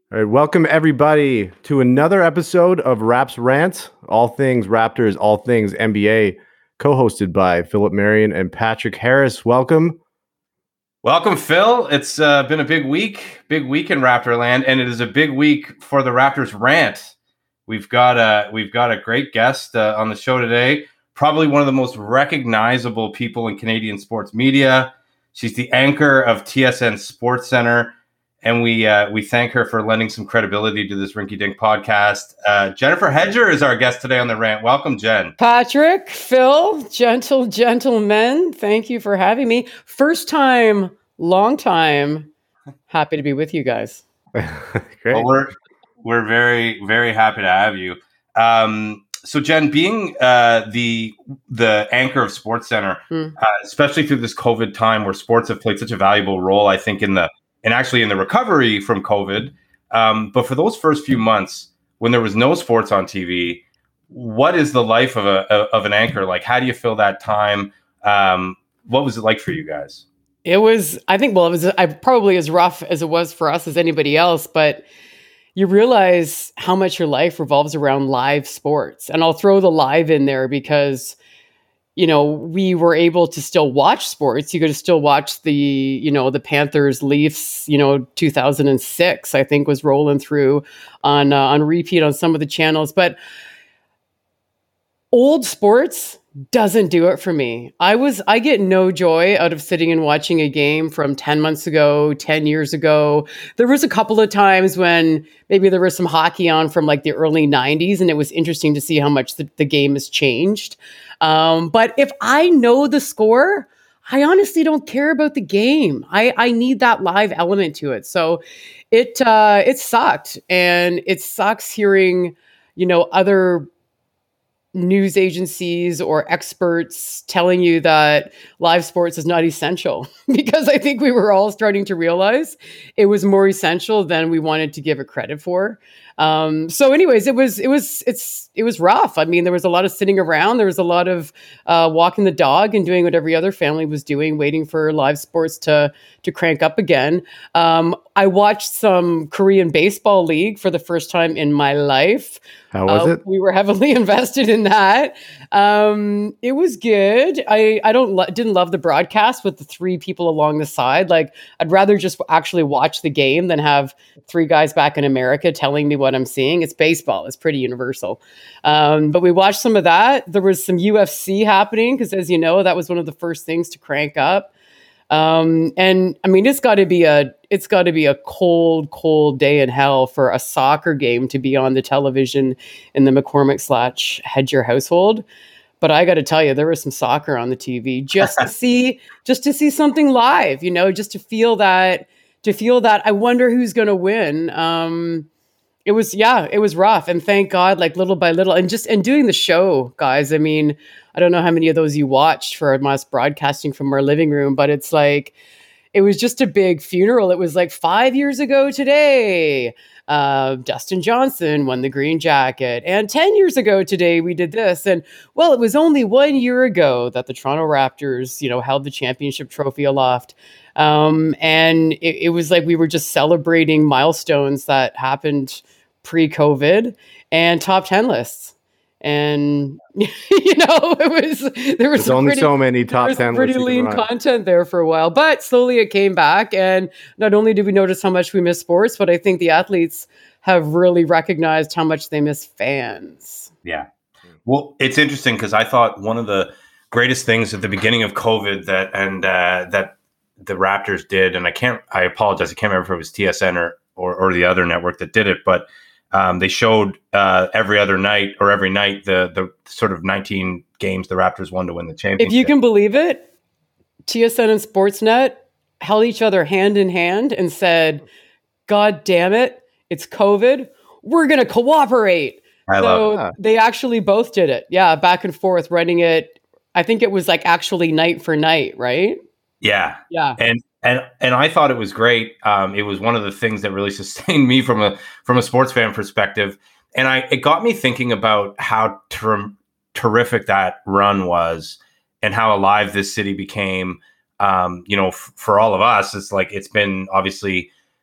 All right, welcome everybody to another episode of Raps Rant, all things Raptors, all things NBA, co-hosted by Philip Marion and Patrick Harris. Welcome. Welcome, Phil. It's been a big week in Raptorland, and it is a big week for the Raptors Rant. We've got a great guest on the show today. Probably one of the most recognizable people in Canadian sports media. She's the anchor of TSN Sports Center. And we thank her for lending some credibility to this Rinky Dink podcast. Jennifer Hedger is our guest today on the Rant. Welcome, Jen. Patrick, Phil, gentlemen, thank you for having me. First time, long time. Happy to be with you guys. Great. Well, we're very, very happy to have you. So, Jen, being the anchor of Sports Center, especially through this COVID time where sports have played such a valuable role, I think, in the recovery from COVID. But for those first few months when there was no sports on TV, what is the life of an anchor like? How do you fill that time? What was it like for you guys? It was probably as rough as it was for us as anybody else, but you realize how much your life revolves around live sports. And I'll throw the live in there because we were able to still watch sports. You could still watch the Panthers Leafs, 2006, I think was rolling through on repeat on some of the channels. But old sports doesn't do it for me. I get no joy out of sitting and watching a game from 10 months ago, 10 years ago. There was a couple of times when maybe there was some hockey on from like the early 90s, and it was interesting to see how much the game has changed. But if I know the score, I honestly don't care about the game. I need that live element to it. So it sucked, and it sucks hearing, other news agencies or experts telling you that live sports is not essential, because I think we were all starting to realize it was more essential than we wanted to give it credit for. So anyways, it was rough. I mean, there was a lot of sitting around. There was a lot of walking the dog and doing what every other family was doing, waiting for live sports to crank up again. I watched some Korean baseball league for the first time in my life. How was it? We were heavily invested in that. It was good. I didn't love the broadcast with the three people along the side. Like, I'd rather just actually watch the game than have three guys back in America telling me what I'm seeing. It's baseball. It's pretty universal. But we watched some of that. There was some UFC happening because, as you know, that was one of the first things to crank up. And I mean, it's got to be a cold day in hell for a soccer game to be on the television in the McCormick/Hedger household. But I got to tell you, there was some soccer on the TV just to see something live, just to feel that I wonder who's going to win. It was rough. And thank God, like little by little and doing the show, guys. I mean, I don't know how many of those you watched for us broadcasting from our living room, but it's like, it was just a big funeral. It was like 5 years ago today, Dustin Johnson won the Green Jacket. And 10 years ago today, we did this. And well, it was only 1 year ago that the Toronto Raptors, held the championship trophy aloft. And it was like we were just celebrating milestones that happened pre-COVID and top 10 lists. And there was only so many top 10 pretty lean content there for a while, but slowly it came back. And not only did we notice how much we miss sports, but I think the athletes have really recognized how much they miss fans. Yeah. Well, it's interesting because I thought one of the greatest things at the beginning of COVID that the Raptors did, and I apologize, I can't remember if it was TSN or the other network that did it, but they showed every night the sort of 19 games the Raptors won to win the championship. If you can believe it, TSN and Sportsnet held each other hand in hand and said, God damn it, it's COVID. We're going to cooperate. They actually both did it. Yeah, back and forth, running it. I think it was like actually night for night, right? Yeah. Yeah. And I thought it was great. It was one of the things that really sustained me from a sports fan perspective. And it got me thinking about how terrific that run was and how alive this city became. For all of us, it's like, it's been obviously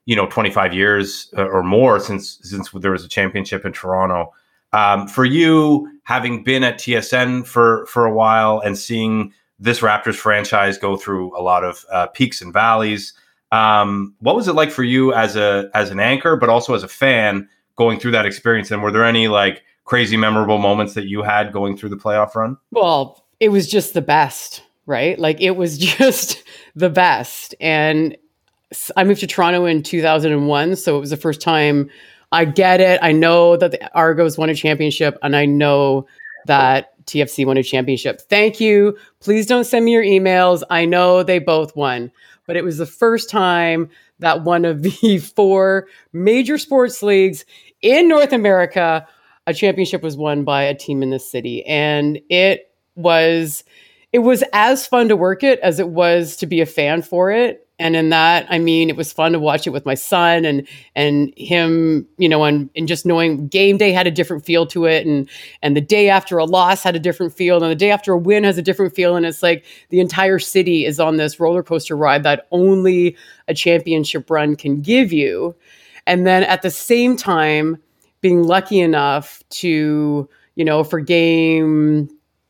25 years or more since there was a championship in Toronto. For you, having been at TSN for a while and seeing this Raptors franchise go through a lot of peaks and valleys, what was it like for you as an anchor, but also as a fan going through that experience? And were there any like crazy memorable moments that you had going through the playoff run? Well, it was just the best, right? Like it was just the best. And I moved to Toronto in 2001. So it was the first time. I get it. I know that the Argos won a championship, and I know that TFC won a championship. Thank you. Please don't send me your emails. I know they both won, but it was the first time that one of the 4 major sports leagues in North America, a championship was won by a team in the city. And it was as fun to work it as it was to be a fan for it. And in that, I mean, it was fun to watch it with my son and him, and just knowing game day had a different feel to it. And the day after a loss had a different feel. And the day after a win has a different feel. And it's like the entire city is on this roller coaster ride that only a championship run can give you. And then at the same time, being lucky enough to, for game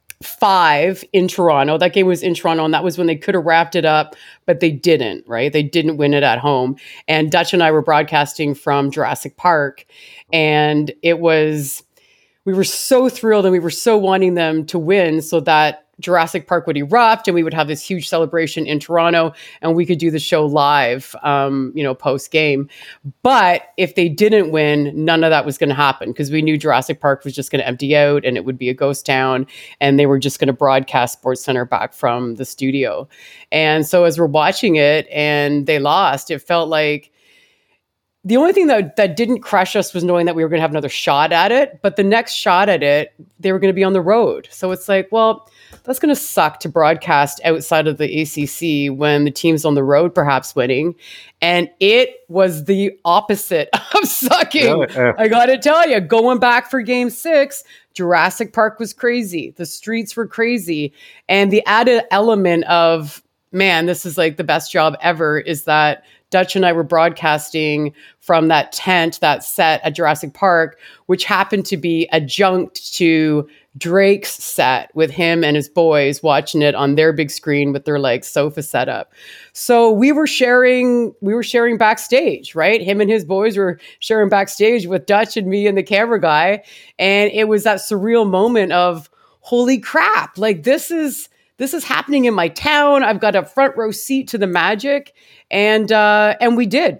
5 in Toronto. That game was in Toronto, and that was when they could have wrapped it up, but they didn't, right? They didn't win it at home. And Dutch and I were broadcasting from Jurassic Park, and we were so thrilled and we were so wanting them to win so that Jurassic Park would erupt and we would have this huge celebration in Toronto and we could do the show live, post game. But if they didn't win, none of that was going to happen because we knew Jurassic Park was just going to empty out and it would be a ghost town and they were just going to broadcast SportsCenter back from the studio. And so as we're watching it and they lost, it felt like the only thing that didn't crush us was knowing that we were going to have another shot at it. But the next shot at it, they were going to be on the road. So it's like, well, that's going to suck to broadcast outside of the ACC when the team's on the road, perhaps winning. And it was the opposite of sucking. I got to tell you, going back for game 6, Jurassic Park was crazy. The streets were crazy. And the added element of, man, this is like the best job ever, is that Dutch and I were broadcasting from that tent, that set at Jurassic Park, which happened to be adjunct to Drake's set with him and his boys watching it on their big screen with their like sofa setup. So we were sharing backstage, right? Him and his boys were sharing backstage with Dutch and me and the camera guy. And it was that surreal moment of, holy crap, like this is happening in my town. I've got a front row seat to the magic. And we did,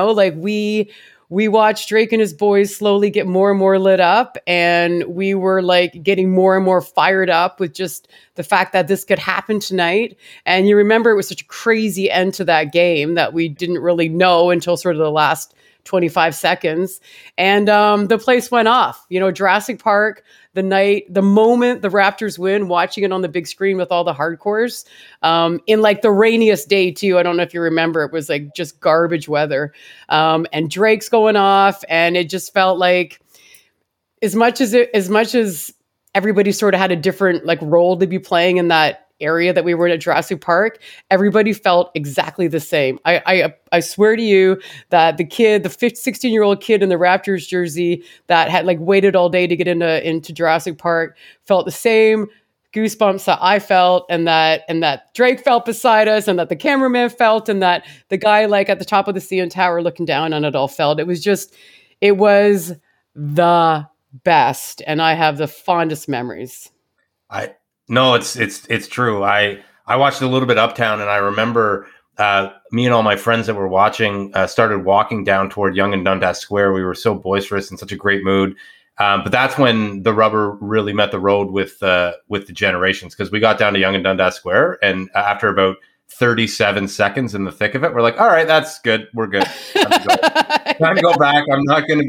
we watched Drake and his boys slowly get more and more lit up. And we were like getting more and more fired up with just the fact that this could happen tonight. And you remember it was such a crazy end to that game that we didn't really know until sort of the last 25 seconds. And the place went off, Jurassic Park, the moment the Raptors win, watching it on the big screen with all the hardcores, in like the rainiest day too. I don't know if you remember, it was like just garbage weather. And Drake's going off, and it just felt like as much as everybody sort of had a different like role to be playing in that area that we were in at Jurassic Park, everybody felt exactly the same. I swear to you that the 16-year-old kid in the Raptors jersey that had like waited all day to get into Jurassic Park felt the same goosebumps that I felt, and that Drake felt beside us, and that the cameraman felt, and that the guy like at the top of the CN Tower looking down on it all felt. It was the best, and I have the fondest memories. No, it's true. I watched a little bit Uptown, and I remember me and all my friends that were watching started walking down toward Yonge and Dundas Square. We were so boisterous, in such a great mood. But that's when the rubber really met the road with the generations, because we got down to Yonge and Dundas Square, and after about 37 seconds in the thick of it, we're like, all right, that's good. We're good. Time to go back. I'm not going to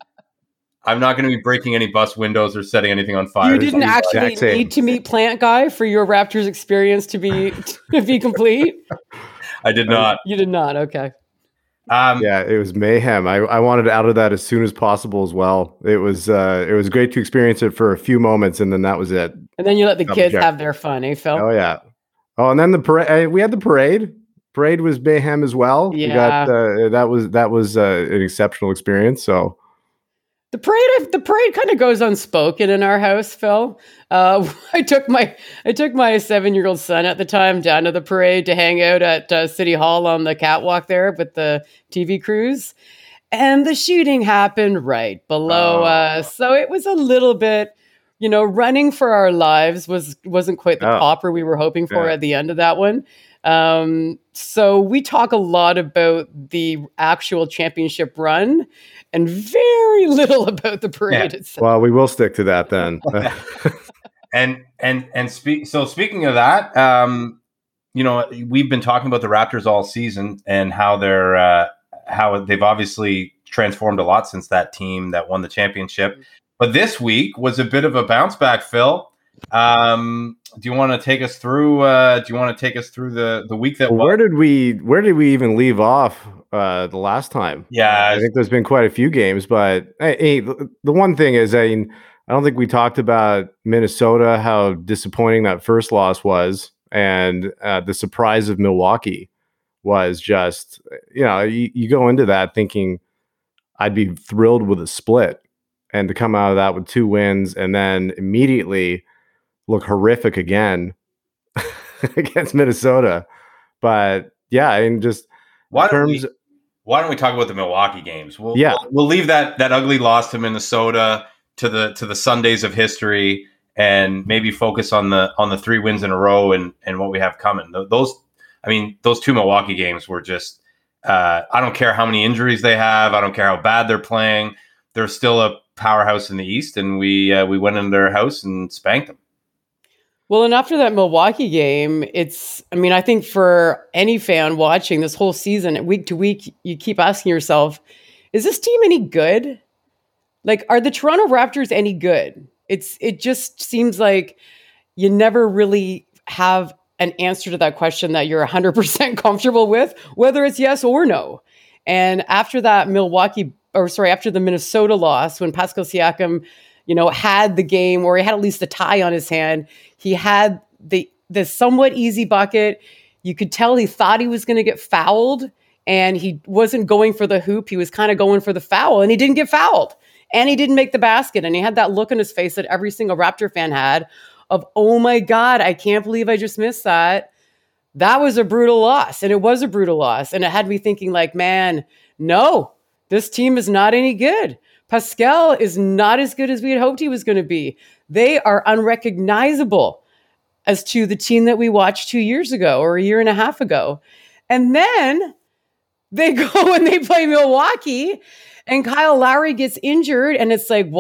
be breaking any bus windows or setting anything on fire. You didn't actually need to meet Plant Guy for your Raptors experience to be complete? I did not. You did not. Okay. Yeah, it was mayhem. I wanted out of that as soon as possible as well. It was great to experience it for a few moments, and then that was it. And then you let the kids have their fun, eh, Phil? Oh yeah. Oh, and then the parade. We had the parade. Parade was mayhem as well. Yeah. We got that was an exceptional experience. So the parade kind of goes unspoken in our house, Phil. I took my 7-year-old son at the time down to the parade to hang out at City Hall on the catwalk there with the TV crews, and the shooting happened right below us. So it was a little bit, running for our lives wasn't quite the popper we were hoping for at the end of that one. So we talk a lot about the actual championship run and very little about the parade itself. Well, we will stick to that then. Speaking of that, we've been talking about the Raptors all season and how they've obviously transformed a lot since that team that won the championship. But this week was a bit of a bounce back, Phil. Do you want to take us through? The week that? Where did we even leave off the last time? Yeah, I think there's been quite a few games, but hey, the one thing is, I don't think we talked about Minnesota, how disappointing that first loss was, and the surprise of Milwaukee was just, you go into that thinking I'd be thrilled with a split, and to come out of that with 2 wins and then immediately look horrific again against Minnesota. But yeah, and just why don't we talk about the Milwaukee games? We'll leave that ugly loss to Minnesota to the Sundays of history and maybe focus on the 3 wins in a row and what we have coming. Those 2 Milwaukee games were just I don't care how many injuries they have, I don't care how bad they're playing, they're still a powerhouse in the East, and we went into their house and spanked them. Well, and after that Milwaukee game, I think for any fan watching this whole season, week to week, you keep asking yourself, is this team any good? Like, are the Toronto Raptors any good? It just seems like you never really have an answer to that question that you're 100% comfortable with, whether it's yes or no. And after that after the Minnesota loss, when Pascal Siakam, had the game where he had at least a tie on his hand, he had the somewhat easy bucket. You could tell he thought he was going to get fouled, and he wasn't going for the hoop. He was kind of going for the foul, and he didn't get fouled, and he didn't make the basket. And he had that look on his face that every single Raptor fan had of, oh my God, I can't believe I just missed that. That was a brutal loss. And it was a brutal loss. And it had me thinking like, man, no, this team is not any good. Pascal is not as good as we had hoped he was going to be. They are unrecognizable as to the team that we watched 2 years ago or a year and a half ago. And then they go and they play Milwaukee, and Kyle Lowry gets injured, and it's like,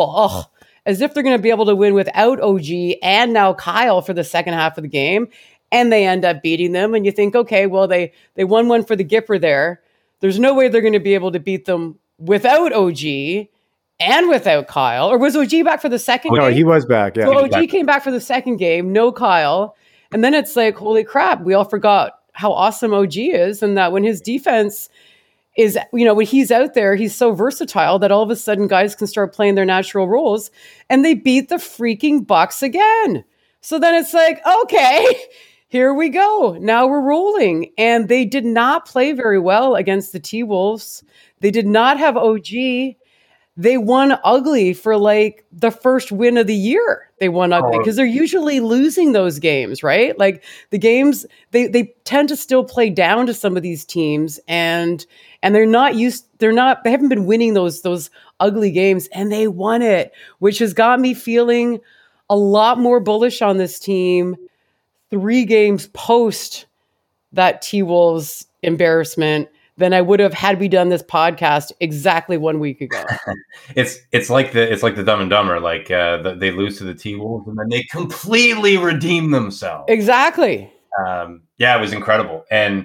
as if they're going to be able to win without OG and now Kyle for the second half of the game, and they end up beating them. And you think, okay, well, they won one for the Gipper there. There's no way they're going to be able to beat them without OG and without Kyle. Or was OG back for the second game? No, he was back. Yeah. So OG came back for the second game, no Kyle. And then it's like, holy crap, we all forgot how awesome OG is, and that when his defense is, when he's out there, he's so versatile that all of a sudden guys can start playing their natural roles, and they beat the freaking Bucks again. So then it's like, okay, here we go. Now we're rolling. And they did not play very well against the T-Wolves. They did not have OG. They won ugly for like the first win of the year. They won ugly because they're usually losing those games, right? Like the games, they tend to still play down to some of these teams, and they haven't been winning those ugly games, and they won it, which has got me feeling a lot more bullish on this team 3 games post that T-Wolves embarrassment than I would have had we done this podcast exactly 1 week ago. It's like the Dumb and Dumber, like they lose to the T-Wolves and then they completely redeem themselves. Exactly. It was incredible. And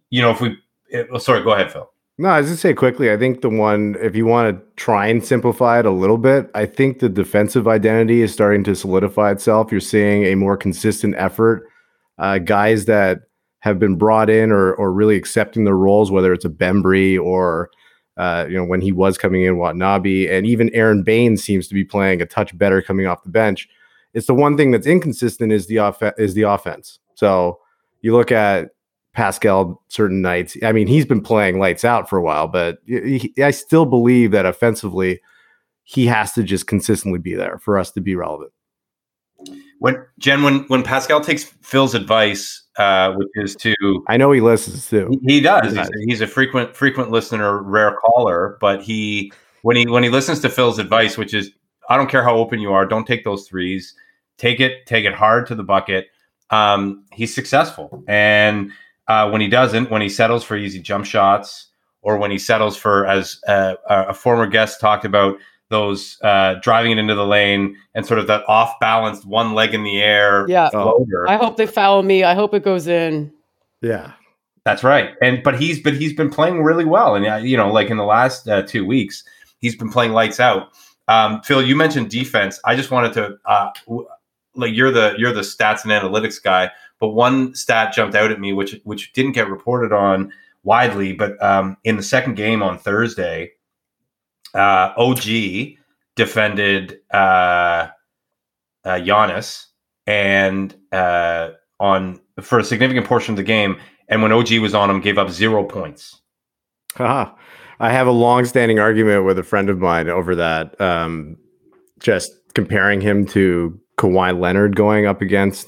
sorry, go ahead, Phil. No, I was going to say quickly, I think the one, if you want to try and simplify it a little bit, I think the defensive identity is starting to solidify itself. You're seeing a more consistent effort. Guys that have been brought in or really accepting their roles, whether it's a Bembry or, when he was coming in, Watanabe, and even Aaron Baines seems to be playing a touch better coming off the bench. It's the one thing that's inconsistent is the offense. So you look at Pascal certain nights. I mean, he's been playing lights out for a while, but I still believe that offensively, he has to just consistently be there for us to be relevant. When Pascal takes Phil's advice, which is to, I know he listens too. He does. He's a frequent listener, rare caller. But when he listens to Phil's advice, which is, I don't care how open you are, don't take those threes. Take it hard to the bucket. He's successful, and when he doesn't, when he settles for easy jump shots, or when he settles for, as a former guest talked about, those driving it into the lane and sort of that off-balanced one leg in the air floater. I hope they foul me. I hope it goes in. Yeah, that's right. But he's been playing really well, and like in the last 2 weeks, he's been playing lights out. Phil, you mentioned defense. I just wanted to you're the stats and analytics guy, but one stat jumped out at me, which didn't get reported on widely, but in the second game on Thursday, OG defended Giannis and for a significant portion of the game, and when OG was on him, gave up 0 points. I have a long-standing argument with a friend of mine over that, just comparing him to Kawhi Leonard going up against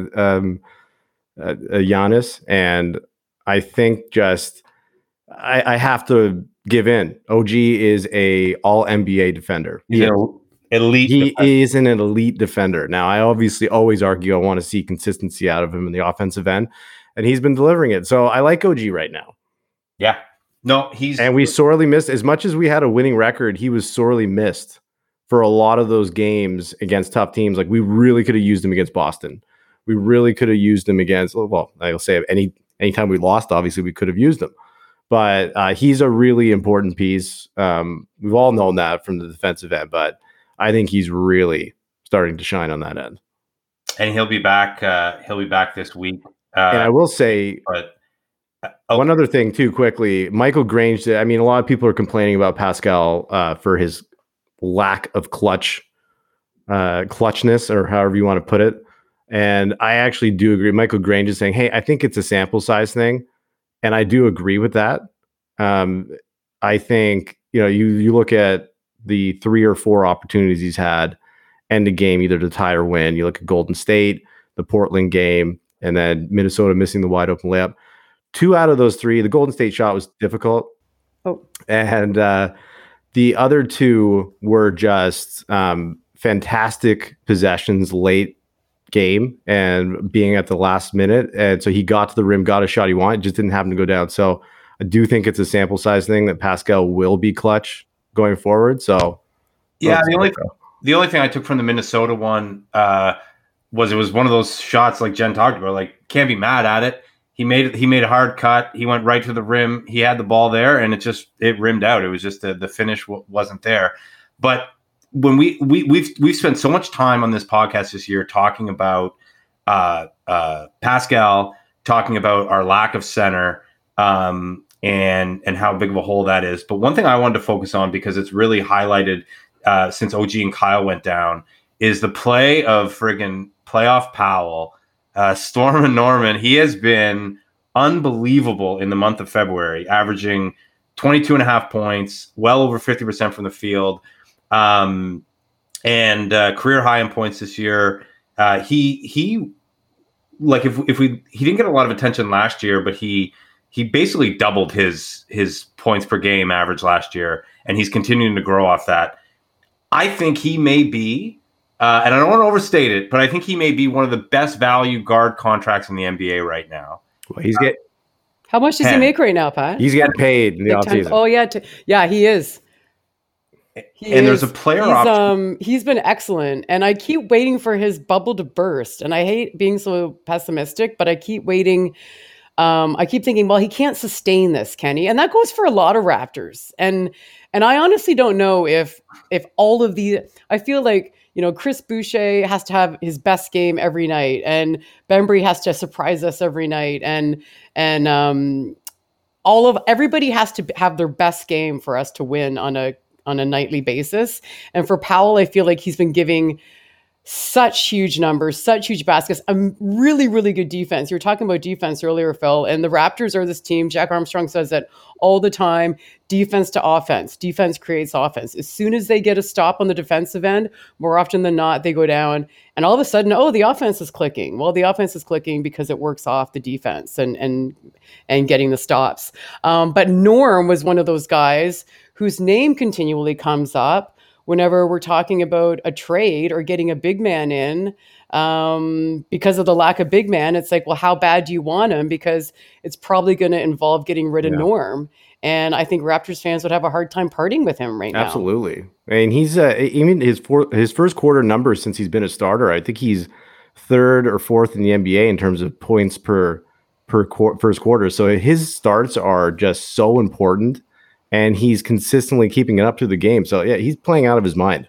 Giannis, and I think I have to give in. OG is a all NBA defender. He's an elite. He is an elite defender. Now, I obviously always argue I want to see consistency out of him in the offensive end, and he's been delivering it. So I like OG right now. Yeah. No, we sorely missed, as much as we had a winning record, he was sorely missed for a lot of those games against tough teams. Like, we really could have used him against Boston. We really could have used him against, well, I'll say anytime we lost, obviously we could have used him. But he's a really important piece. We've all known that from the defensive end, but I think he's really starting to shine on that end. And he'll be back. He'll be back this week. And I will say, one other thing too, quickly. Michael Grange. I mean, a lot of people are complaining about Pascal for his lack of clutchness, or however you want to put it. And I actually do agree. Michael Grange is saying, "Hey, I think it's a sample size thing." And I do agree with that. I think, you look at the 3 or 4 opportunities he's had end the game, either to tie or win. You look at Golden State, the Portland game, and then Minnesota missing the wide open layup. 2 out of those 3, the Golden State shot was difficult. And the other 2 were just fantastic possessions late game and being at the last minute, and so he got to the rim, got a shot he wanted, just didn't happen to go down. So I do think it's a sample size thing that Pascal will be clutch going forward. So yeah, the only thing I took from the Minnesota one was it was one of those shots like Jen talked about. Like, can't be mad at it. He made a hard cut. He went right to the rim. He had the ball there, and it rimmed out. It was just the finish wasn't there. But when we've spent so much time on this podcast this year talking about Pascal, talking about our lack of center, and how big of a hole that is. But one thing I wanted to focus on, because it's really highlighted since OG and Kyle went down, is the play of friggin' playoff Powell, Storm and Norman. He has been unbelievable in the month of February, averaging 22.5 points, well over 50% from the field. And career high in points this year. He like he didn't get a lot of attention last year, but he basically doubled his points per game average last year, and he's continuing to grow off that. I think he may be, and I don't want to overstate it, but I think he may be one of the best value guard contracts in the NBA right now. Well, he's getting. How much does he make right now, Pat? He's getting paid in the offseason. Oh yeah, yeah, he is. There's a player option. He's been excellent, and I keep waiting for his bubble to burst. And I hate being so pessimistic, but I keep waiting. I keep thinking, well, he can't sustain this, can he? And that goes for a lot of Raptors. And I honestly don't know if all of these. I feel like, Chris Boucher has to have his best game every night, and Bembry has to surprise us every night, and everybody has to have their best game for us to win on a nightly basis. And for Powell, I feel like he's been giving such huge numbers, such huge baskets, a really, really good defense. You were talking about defense earlier, Phil, and the Raptors are this team. Jack Armstrong says that all the time, defense to offense. Defense creates offense. As soon as they get a stop on the defensive end, more often than not, they go down. And all of a sudden, the offense is clicking. Well, the offense is clicking because it works off the defense and getting the stops. But Norm was one of those guys whose name continually comes up whenever we're talking about a trade or getting a big man in, because of the lack of big man. It's like, well, how bad do you want him? Because it's probably going to involve getting rid of Norm. And I think Raptors fans would have a hard time parting with him right now. Absolutely. And he's even his first quarter numbers since he's been a starter, I think he's third or fourth in the NBA in terms of points per first quarter. So his starts are just so important. And he's consistently keeping it up through the game. So, yeah, he's playing out of his mind.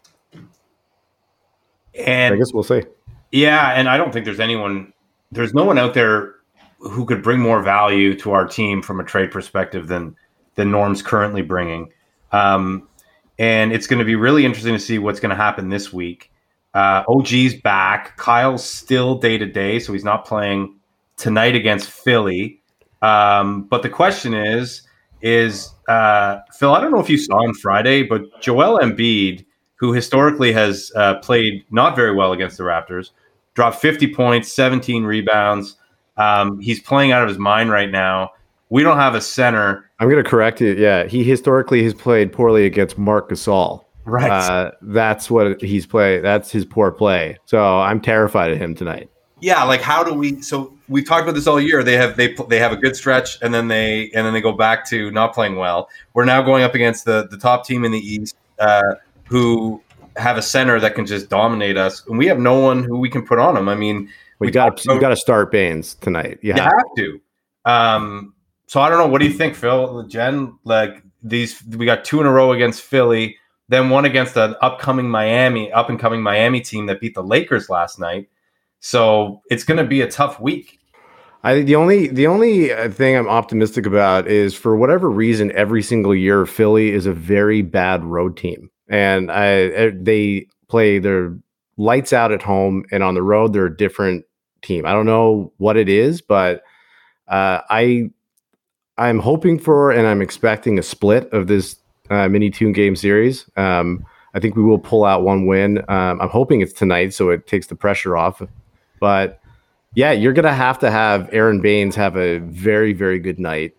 And I guess we'll see. Yeah, and I don't think there's no one out there who could bring more value to our team from a trade perspective than Norm's currently bringing. And it's going to be really interesting to see what's going to happen this week. OG's back. Kyle's still day-to-day, so he's not playing tonight against Philly. But the question is Phil, I don't know if you saw on Friday, but Joel Embiid, who historically has played not very well against the Raptors, dropped 50 points, 17 rebounds. He's playing out of his mind right now. We don't have a center. I'm going to correct you. Yeah, he historically has played poorly against Marc Gasol. Right. That's what he's played. That's his poor play. So I'm terrified of him tonight. Yeah, like how do we? So we've talked about this all year. They have a good stretch, and then they go back to not playing well. We're now going up against the top team in the East, who have a center that can just dominate us, and we have no one who we can put on them. I mean, you got to start Baines tonight. You have to. So I don't know. What do you think, Phil? Jen, like we got 2 in a row against Philly, then one against the up and coming Miami team that beat the Lakers last night. So it's going to be a tough week. I think the only thing I'm optimistic about is, for whatever reason, every single year Philly is a very bad road team, and they play their lights out at home, and on the road they're a different team. I don't know what it is, but I'm hoping for and I'm expecting a split of this mini 2-game series. I think we will pull out one win. I'm hoping it's tonight, so it takes the pressure off. But yeah, you're gonna have to have Aaron Baines have a very, very good night.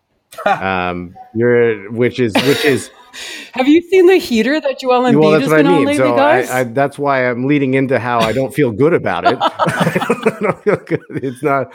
Which is. Have you seen the heater that Joel Embiid has been on lately, so guys? That's why I'm leading into how I don't feel good about it. I don't feel good. It's not.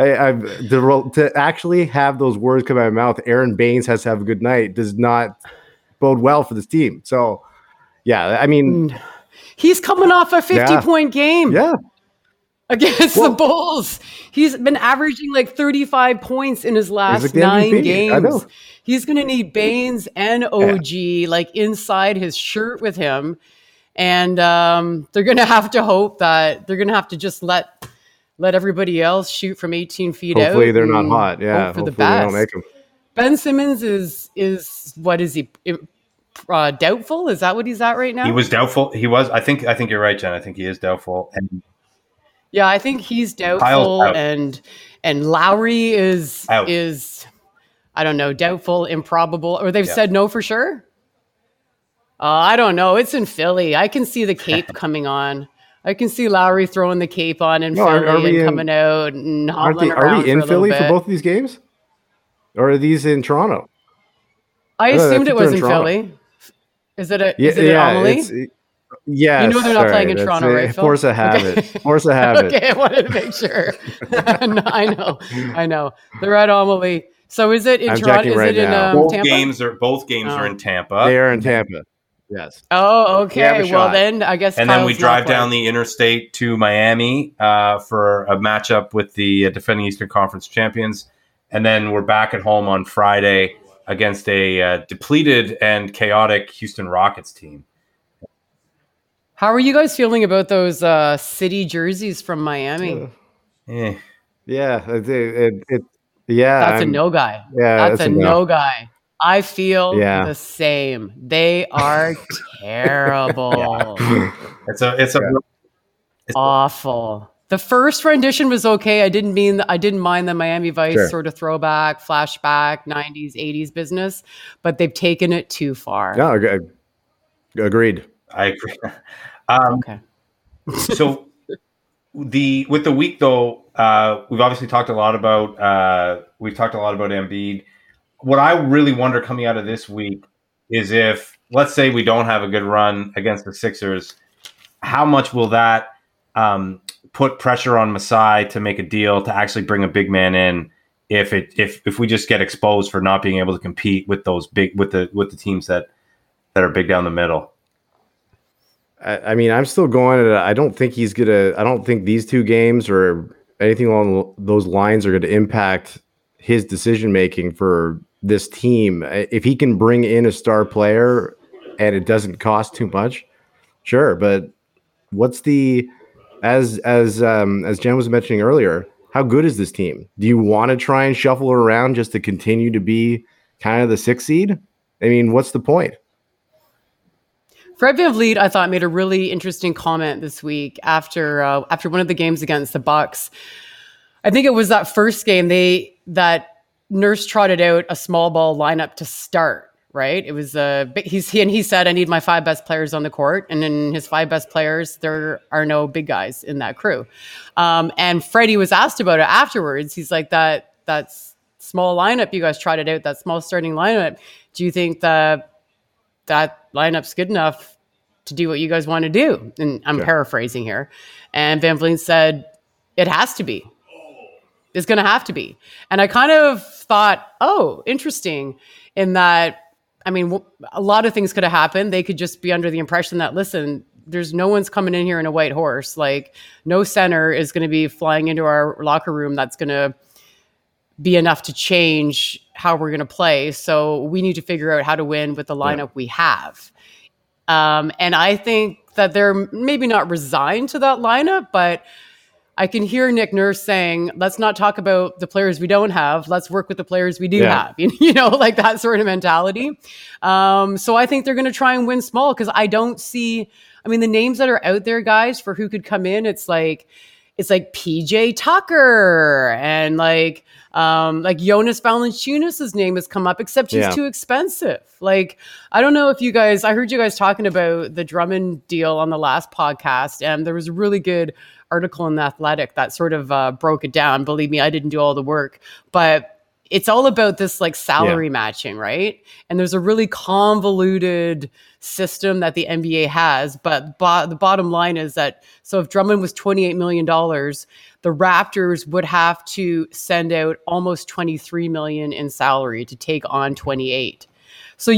To actually have those words come out of my mouth, Aaron Baines has to have a good night, does not bode well for this team. So, yeah, I mean, he's coming off a 50-point game. Yeah. Against the Bulls. He's been averaging like 35 points in his last 9 games. I know. He's going to need Baines and OG like inside his shirt with him. And they're going to have to hope that they're going to have to just let everybody else shoot from 18 feet out. Hopefully they're not hot. Yeah. Hopefully they don't make them. Ben Simmons is what is he? Doubtful? Is that what he's at right now? He was doubtful. He was. I think you're right, Jen. I think he is doubtful. And yeah, I think he's doubtful, and Lowry is I don't know, doubtful, improbable, or they've said no for sure. I don't know. It's in Philly. I can see the cape coming on. I can see Lowry throwing the cape on in Philly and coming out and hobbling around. Are we in Philly for both of these games, or are these in Toronto? I assumed it was in Philly. Is it an anomaly? Yeah, you know they're not playing in Toronto, right, Phil? Forza Habit. Forza Habit. Okay, I wanted to make sure. No, I know. They're at Amelie. So is it in Toronto? Is it in Tampa? Both games are in Tampa. They are in Tampa. Yes. Oh, okay. Well, then I guess. And then we drive down the interstate to Miami for a matchup with the defending Eastern Conference champions, and then we're back at home on Friday against a depleted and chaotic Houston Rockets team. How are you guys feeling about those city jerseys from Miami? Yeah, that's a no guy. Yeah, that's a no guy. I feel the same. They are terrible. Awful. The first rendition was okay. I didn't mind the Miami Vice sort of throwback, flashback, 90s, 80s business, but they've taken it too far. No, agreed. I agree. Okay. So with the week though, we've obviously talked a lot about Embiid. What I really wonder coming out of this week is if, let's say, we don't have a good run against the Sixers, how much will that put pressure on Masai to make a deal to actually bring a big man in if we just get exposed for not being able to compete with those with the teams that are big down the middle? I mean, I'm still going. I don't think he's gonna. I don't think these two games or anything along those lines are going to impact his decision making for this team. If he can bring in a star player and it doesn't cost too much, sure. But what's the as Jen was mentioning earlier? How good is this team? Do you want to try and shuffle it around just to continue to be kind of the 6th seed? I mean, what's the point? Fred VanVleet, I thought, made a really interesting comment this week after one of the games against the Bucks. I think it was that first game that Nurse trotted out a small ball lineup to start. Right? It was he said, "I need my 5 best players on the court," and in his 5 best players, there are no big guys in that crew. And Freddie was asked about it afterwards. He's like, "That small lineup you guys trotted out, that small starting lineup. Do you think that lineup's good enough to do what you guys want to do?" And I'm paraphrasing here. And VanVleet said, "It has to be. It's going to have to be." And I kind of thought, oh, interesting, in that, I mean, a lot of things could have happened. They could just be under the impression that, listen, there's no one's coming in here in a white horse. Like, no center is going to be flying into our locker room that's going to be enough to change how we're going to play. So we need to figure out how to win with the lineup we have. And I think that they're maybe not resigned to that lineup, but I can hear Nick Nurse saying, let's not talk about the players we don't have. Let's work with the players we do have, like that sort of mentality. So I think they're going to try and win small, because I don't see, the names that are out there, guys, for who could come in. It's like PJ Tucker and like Jonas Valanciunas' name has come up, except he's too expensive. Like, I don't know if I heard you guys talking about the Drummond deal on the last podcast, and there was a really good article in The Athletic that sort of broke it down. Believe me, I didn't do all the work, but it's all about this like salary matching, right? And there's a really convoluted system that the NBA has, but the bottom line is that, so if Drummond was $28 million, the Raptors would have to send out almost $23 million in salary to take on 28. So,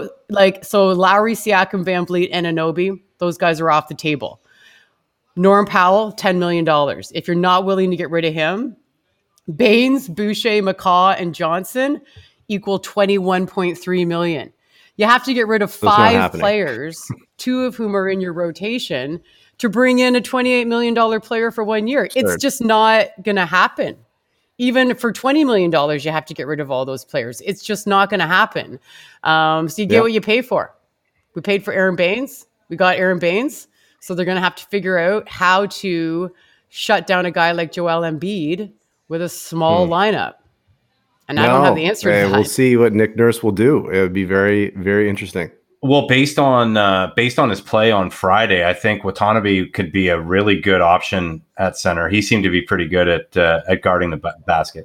so Lowry, Siakam, VanVleet, and Anunoby, those guys are off the table. Norm Powell, $10 million. If you're not willing to get rid of him, Baines, Boucher, McCaw, and Johnson equal $21.3 million. You have to get rid of 5 players, 2 of whom are in your rotation, to bring in a $28 million player for 1 year. It's just not going to happen. Even for $20 million, you have to get rid of all those players. It's just not going to happen. So you get what you pay for. We paid for Aaron Baines. We got Aaron Baines. So they're going to have to figure out how to shut down a guy like Joel Embiid with a small lineup. And I don't have the answer to that. We'll see what Nick Nurse will do. It would be very, very interesting. Well, based on his play on Friday, I think Watanabe could be a really good option at center. He seemed to be pretty good at guarding the basket.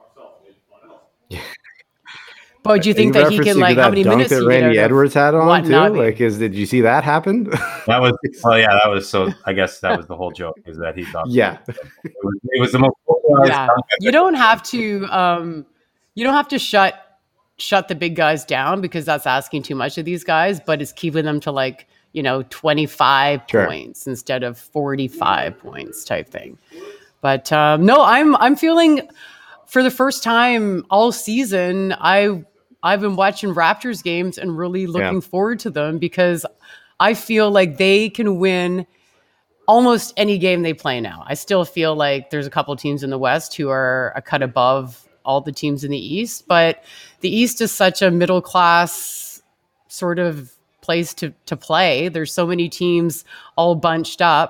But do you think that he can, like, how many minutes that Randy Edwards had on too? Like, did you see that happen? That was so. I guess that was the whole joke, is that he thought. Yeah, it was the most. You don't have to. You don't have to shut the big guys down, because that's asking too much of these guys. But it's keeping them to 25 points instead of 45 points type thing. But no, I'm feeling, for the first time all season, I've been watching Raptors games and really looking forward to them, because I feel like they can win almost any game they play now. I still feel like there's a couple of teams in the West who are a cut above all the teams in the East, but the East is such a middle class sort of place to play. There's so many teams all bunched up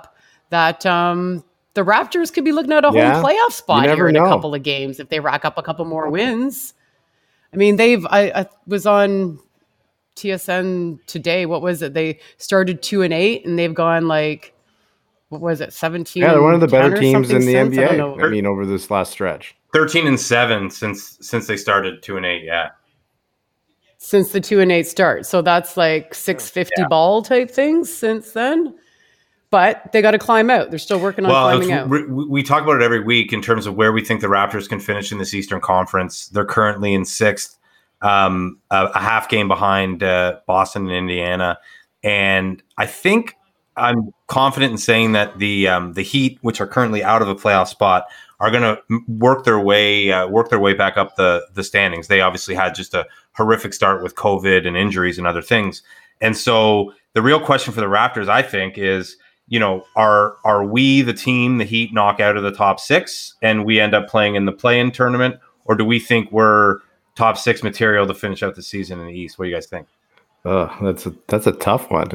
that the Raptors could be looking at a home playoff spot here in a couple of games if they rack up a couple more wins. I mean, I was on TSN today. What was it? They started 2-8 and they've gone like, what was it? 17. Yeah, they're one of the better teams in the NBA. I mean, over this last stretch, 13-7 since they started 2-8. Yeah, since the 2-8 start. So that's like 650 ball type things since then. But they got to climb out. They're still working on climbing out. We talk about it every week in terms of where we think the Raptors can finish in this Eastern Conference. They're currently in 6th, a half game behind Boston and Indiana. And I think I'm confident in saying that the Heat, which are currently out of a playoff spot, are going to work their way back up the standings. They obviously had just a horrific start with COVID and injuries and other things. And so the real question for the Raptors, I think, is, are we the team the Heat knock out of the top 6 and we end up playing in the play-in tournament, or do we think we're top 6 material to finish out the season in the East? What do you guys think? That's a tough one.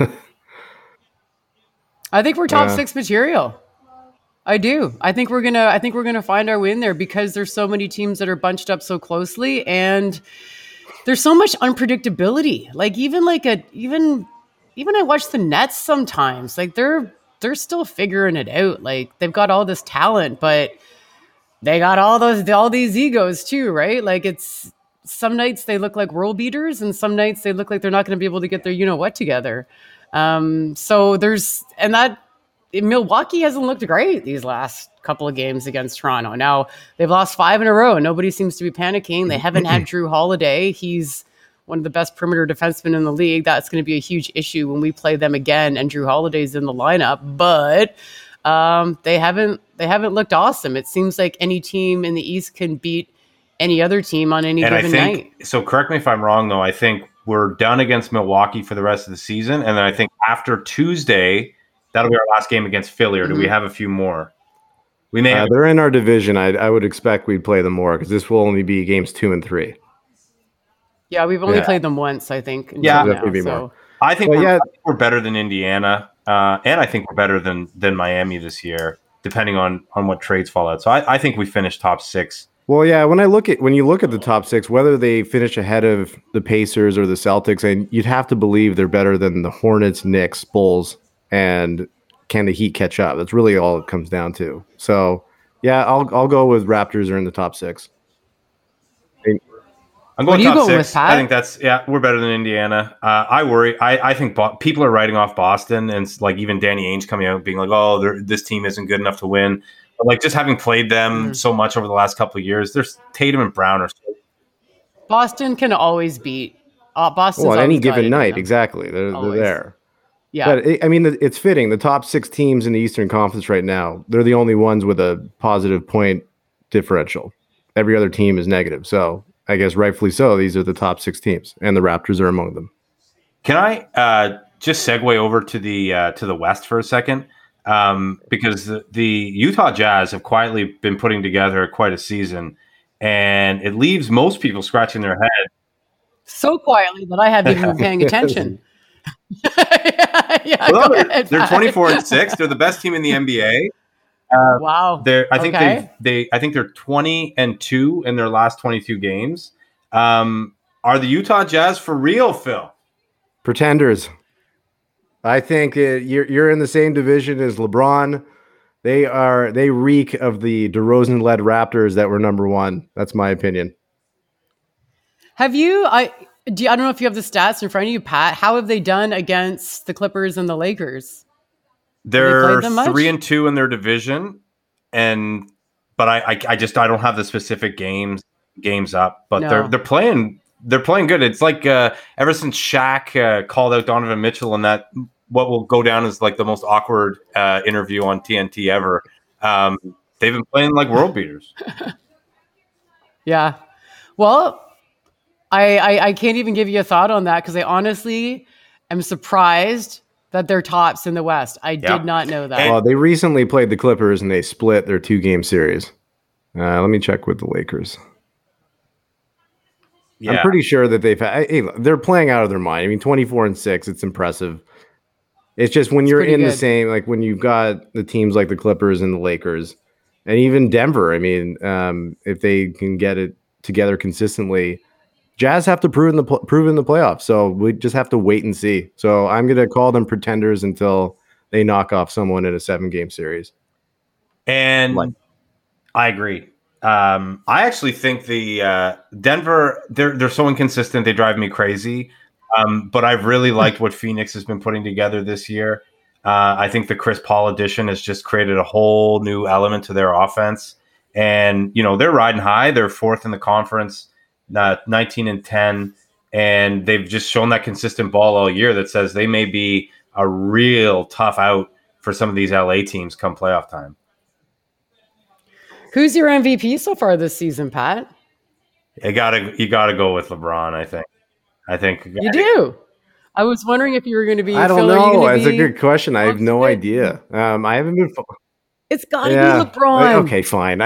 I think we're top 6 material. I do. I think we're gonna find our way in there because there's so many teams that are bunched up so closely, and there's so much unpredictability. Like even I watch the Nets sometimes. Like they're still figuring it out. Like they've got all this talent, but they got all these egos too, right? Like it's some nights they look like world beaters, and some nights they look like they're not going to be able to get their what together. So Milwaukee hasn't looked great these last couple of games against Toronto. Now they've lost 5 in a row. Nobody seems to be panicking. They haven't had Drew Holiday. He's one of the best perimeter defensemen in the league. That's going to be a huge issue when we play them again and Drew Holiday's in the lineup. But they haven't looked awesome. It seems like any team in the East can beat any other team on any given night. So correct me if I'm wrong, though. I think we're done against Milwaukee for the rest of the season. And then I think after Tuesday, that'll be our last game against Philly, or do we have a few more? We may they're in our division. I would expect we'd play them more because this will only be games 2 and 3. Yeah, we've only played them once, I think. Definitely more. I think we're better than Indiana, and I think we're better than Miami this year, depending on what trades fall out. So I think we finished top 6. Well, yeah, when you look at the top 6, whether they finish ahead of the Pacers or the Celtics, and you'd have to believe they're better than the Hornets, Knicks, Bulls, and can the Heat catch up? That's really all it comes down to. So, yeah, I'll go with Raptors are in the top 6. I'm going top 6. I think we're better than Indiana. I worry. I think people are writing off Boston, and like even Danny Ainge coming out being like, "Oh, this team isn't good enough to win." But like just having played them so much over the last couple of years, there's Tatum and Brown are. Boston can always beat. Boston's on any given night, exactly. They're there. Yeah, but it's fitting. The top 6 teams in the Eastern Conference right now, they're the only ones with a positive point differential. Every other team is negative. So I guess rightfully so. These are the top 6 teams, and the Raptors are among them. Can I just segue over to the West for a second? Because the Utah Jazz have quietly been putting together quite a season, and it leaves most people scratching their head. So quietly that I haven't even been paying attention. They're 24-6. They're the best team in the NBA. Wow. I think they're 20-2 in their last 22 games. Are the Utah Jazz for real, Phil? Pretenders. I think you're in the same division as LeBron. They reek of the DeRozan-led Raptors that were number 1. That's my opinion. Have you? I don't know if you have the stats in front of you, Pat. How have they done against the Clippers and the Lakers? They're 3-2 in their division, but I don't have the specific games up. But they're playing good. It's like ever since Shaq called out Donovan Mitchell in that what will go down as like the most awkward interview on TNT ever. They've been playing like world beaters. Yeah. Well, I can't even give you a thought on that because I honestly am surprised that they're tops in the West. I did not know that. Well, they recently played the Clippers and they split their 2-game series. Let me check with the Lakers. Yeah. I'm pretty sure that they're playing out of their mind. I mean, 24-6, it's impressive. It's just when you're pretty in the good. same, like when you've got the teams like the Clippers and the Lakers, and even Denver. I mean, if they can get it together consistently, Jazz have to prove in the playoffs. So we just have to wait and see. So I'm gonna call them pretenders until they knock off someone in a 7-game series. And I agree. I actually think the Denver, they're so inconsistent. They drive me crazy. But I've really liked what Phoenix has been putting together this year. I think the Chris Paul addition has just created a whole new element to their offense. And, they're riding high. They're fourth in the conference, 19-10. And they've just shown that consistent ball all year that says they may be a real tough out for some of these LA teams come playoff time. Who's your MVP so far this season, Pat? You gotta go with LeBron, I think you do. I was wondering if you were going to be. I don't know. That's a good question. I have no idea. I haven't been. It's got to be LeBron. Okay, fine.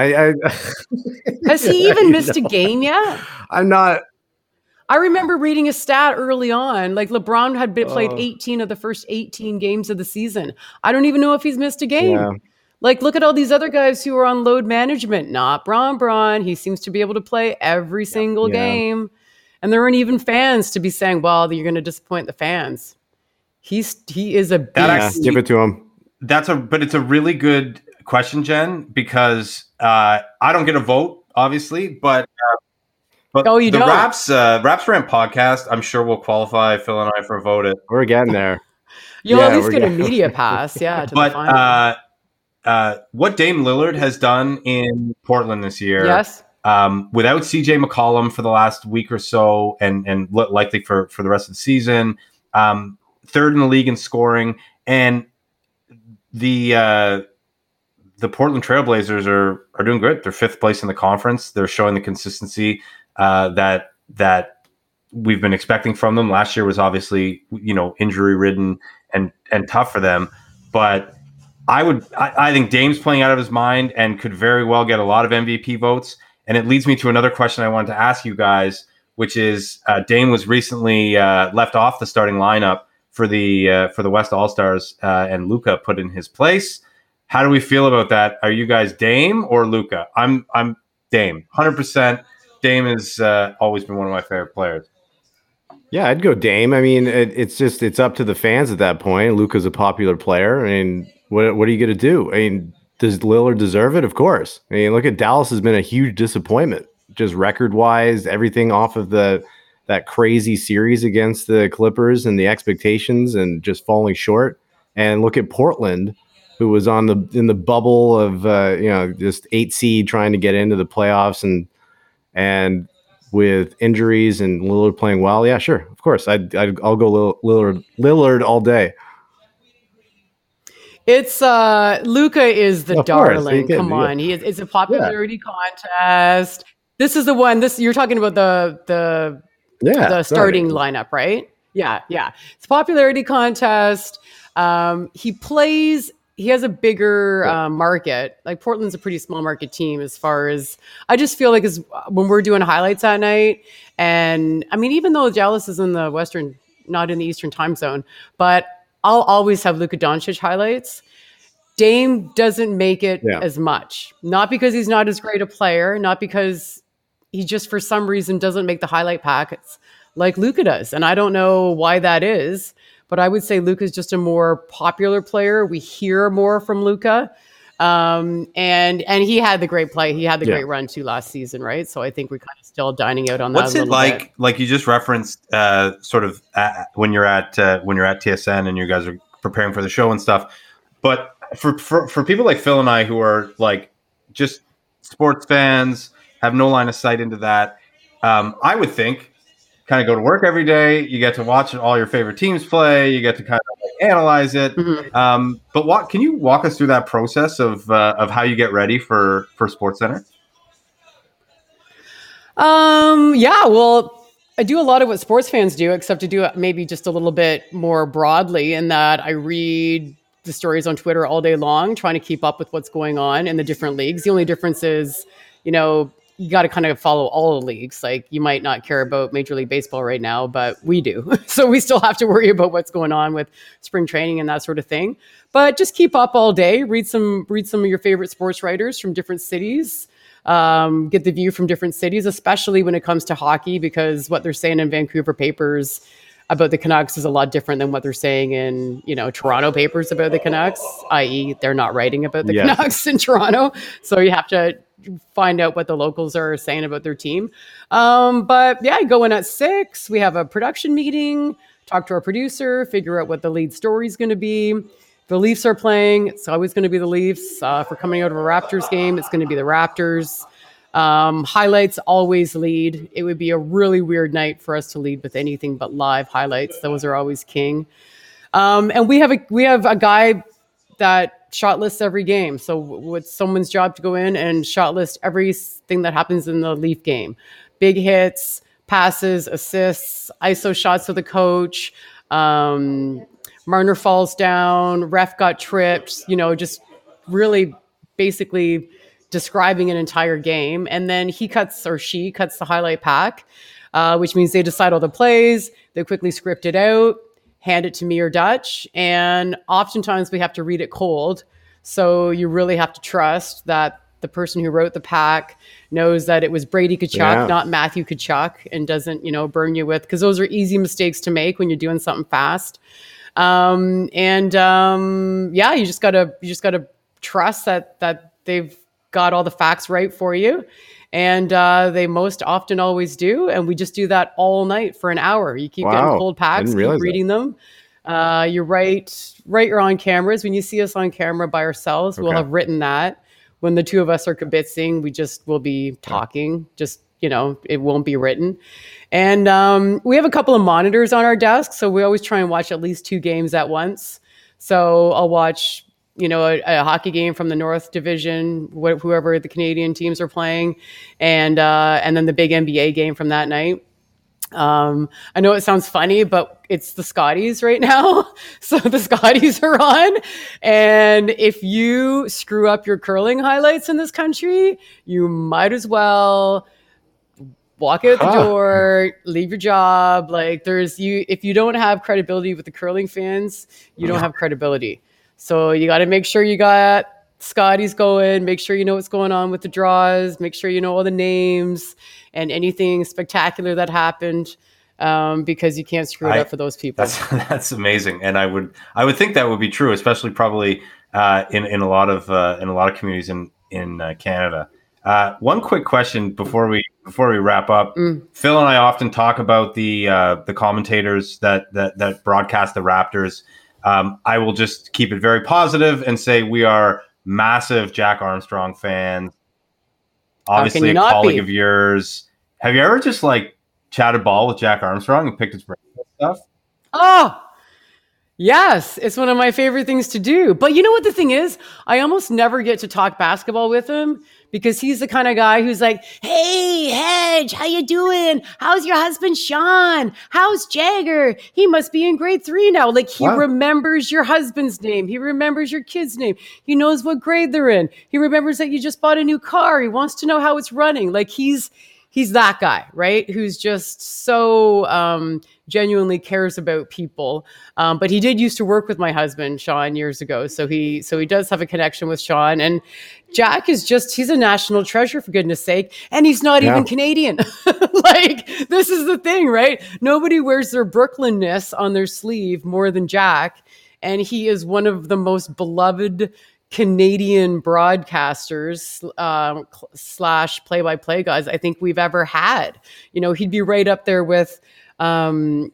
Has he even missed a game yet? I'm not. I remember reading a stat early on, like LeBron had played 18 of the first 18 games of the season. I don't even know if he's missed a game. Yeah. Like, look at all these other guys who are on load management. Not Bron. He seems to be able to play every single game. And there aren't even fans to be saying, well, you're going to disappoint the fans. He is a beast. Give it to him. But it's a really good question, Jen, because I don't get a vote, obviously, but you the don't. Raps Rant podcast, I'm sure will qualify Phil and I for a vote. We're getting there. You'll at least get a media pass, to the final. What Dame Lillard has done in Portland this year, yes. Without CJ McCollum for the last week or so, and likely for the rest of the season, third in the league in scoring, and the Portland Trailblazers are doing good. They're fifth place in the conference. They're showing the consistency that we've been expecting from them. Last year was obviously injury ridden and tough for them, but I think Dame's playing out of his mind and could very well get a lot of MVP votes. And it leads me to another question I wanted to ask you guys, which is Dame was recently left off the starting lineup for the West All-Stars, and Luka put in his place. How do we feel about that? Are you guys Dame or Luka? I'm Dame, 100%. Dame has always been one of my favorite players. Yeah, I'd go Dame. I mean, it's up to the fans at that point. Luka's a popular player. I mean, what are you going to do? I mean, does Lillard deserve it? Of course. I mean, look at Dallas has been a huge disappointment, just record-wise, everything off of that crazy series against the Clippers and the expectations and just falling short. And look at Portland, who was in the bubble of just 8 seed trying to get into the playoffs and with injuries and Lillard playing well. Yeah, sure, of course, I'll go Lillard all day. It's Luka is the darling. Come on, it's a popularity contest. This is the one. You're talking about the starting lineup, right? Yeah. It's a popularity contest. He has a bigger market. Like Portland's a pretty small market team as far as I just feel like when we're doing highlights that night. And I mean, even though Dallas is in the Western, not in the Eastern time zone, but I'll always have Luka Doncic highlights. Dame doesn't make it as much, not because he's not as great a player, not because he just for some reason doesn't make the highlight packets like Luka does. And I don't know why that is. But I would say Luka's just a more popular player. We hear more from Luka. And he had the great play. He had the great run too last season, right? So I think we're kind of still dining out on that. What's it like? Like you just referenced, sort of when you're at TSN and you guys are preparing for the show and stuff. But for people like Phil and I who are like just sports fans, have no line of sight into that, I would think. Kind of go to work every day. You get to watch all your favorite teams play. You get to kind of analyze it. Mm-hmm. But can you walk us through that process of how you get ready for SportsCenter? Yeah, well, I do a lot of what sports fans do, except to do it maybe just a little bit more broadly in that I read the stories on Twitter all day long, trying to keep up with what's going on in the different leagues. The only difference is, you got to kind of follow all the leagues. Like you might not care about Major League Baseball right now, but we do. So we still have to worry about what's going on with spring training and that sort of thing. But just keep up all day. Read some of your favorite sports writers from different cities. Get the view from different cities, especially when it comes to hockey, because what they're saying in Vancouver papers about the Canucks is a lot different than what they're saying in, Toronto papers about the Canucks, i.e. they're not writing about the Canucks in Toronto. So you have to find out what the locals are saying about their team. But yeah, I go in at 6. We have a production meeting, talk to our producer, figure out what the lead story is going to be. The Leafs are playing. It's always going to be the Leafs. If we're coming out of a Raptors game, it's going to be the Raptors. Highlights always lead. It would be a really weird night for us to lead with anything but live highlights. Those are always king. And we have a guy that shot lists every game. So it's someone's job to go in and shot list everything that happens in the Leaf game. Big hits, passes, assists, ISO shots of the coach. Marner falls down, ref got tripped, just really basically describing an entire game. And then she cuts the highlight pack, which means they decide all the plays, they quickly script it out, hand it to me or Dutch. And oftentimes we have to read it cold. So you really have to trust that the person who wrote the pack knows that it was Brady Tkachuk, not Matthew Tkachuk, and doesn't, burn you with, because those are easy mistakes to make when you're doing something fast. You just gotta trust that they've got all the facts right for you. And they most often always do. And we just do that all night for an hour. You keep getting cold packs, keep reading them. You're right. You're on cameras. When you see us on camera by ourselves, we'll have written that. When the two of us are kibitzing, we just will be talking. Just, it won't be written. And we have a couple of monitors on our desk. So we always try and watch at least 2 games at once. So I'll watch, a hockey game from the North Division, whoever the Canadian teams are playing, and then the big NBA game from that night. I know it sounds funny, but it's the Scotties right now. So the Scotties are on. And if you screw up your curling highlights in this country, you might as well walk out the door, leave your job. Like if you don't have credibility with the curling fans, you don't have credibility. So you got to make sure you got Scotties going, make sure you know what's going on with the draws, make sure you know all the names and anything spectacular that happened, because you can't screw it up for those people. That's amazing. And I would think that would be true, especially probably in a lot of communities in Canada. One quick question before we wrap up. Phil and I often talk about the commentators that broadcast the Raptors. I will just keep it very positive and say we are massive Jack Armstrong fans. Obviously, a colleague of yours. Have you ever just chatted ball with Jack Armstrong and picked his brain and stuff? Oh, yes. It's one of my favorite things to do. But you know what the thing is? I almost never get to talk basketball with him because he's the kind of guy who's like, hey, Hedge, how you doing? How's your husband, Sean? How's Jagger? He must be in grade 3 now. He remembers your husband's name. He remembers your kid's name. He knows what grade they're in. He remembers that you just bought a new car. He wants to know how it's running. He's that guy, right? Who's just so genuinely cares about people. But he did used to work with my husband, Sean, years ago. So he does have a connection with Sean. And Jack is he's a national treasure, for goodness sake. And he's not even Canadian. This is the thing, right? Nobody wears their Brooklynness on their sleeve more than Jack. And he is one of the most beloved Canadian broadcasters / play-by-play guys I think we've ever had. He'd be right up there with why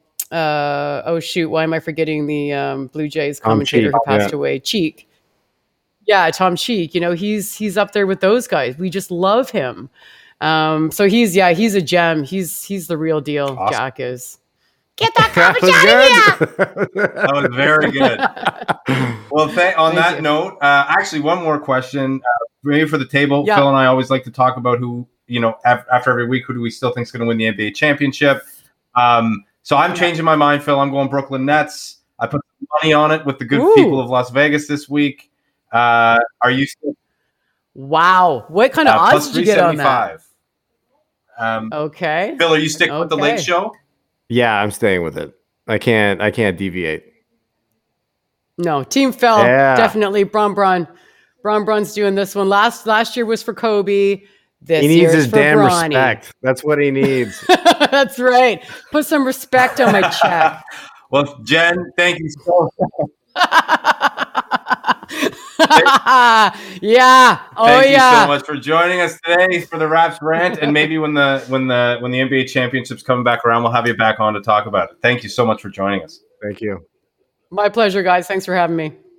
am I forgetting the Blue Jays commentator who passed away? Cheek. Yeah, Tom Cheek. He's up there with those guys. We just love him. So he's a gem. He's the real deal. Awesome. Jack is. Get that garbage out of here! That was very good. Well, on that note, actually, one more question, maybe for the table. Yeah. Phil and I always like to talk about who, after every week, who do we still think is going to win the NBA championship? So I'm changing my mind, Phil. I'm going Brooklyn Nets. I put some money on it with the good people of Las Vegas this week. Are you still? Wow. What kind of odds did you get on that? Okay. Phil, are you sticking with the late show? Yeah, I'm staying with it. I can't deviate. No, Team Phil, definitely. Bron's doing this one. Last year was for Kobe. He needs his damn respect. That's what he needs. That's right. Put some respect on my check. Well, Jen, thank you so much. Yeah. Thank you so much for joining us today for the Raps rant. And maybe when the NBA championships come back around, we'll have you back on to talk about it. Thank you so much for joining us. Thank you. My pleasure, guys. Thanks for having me.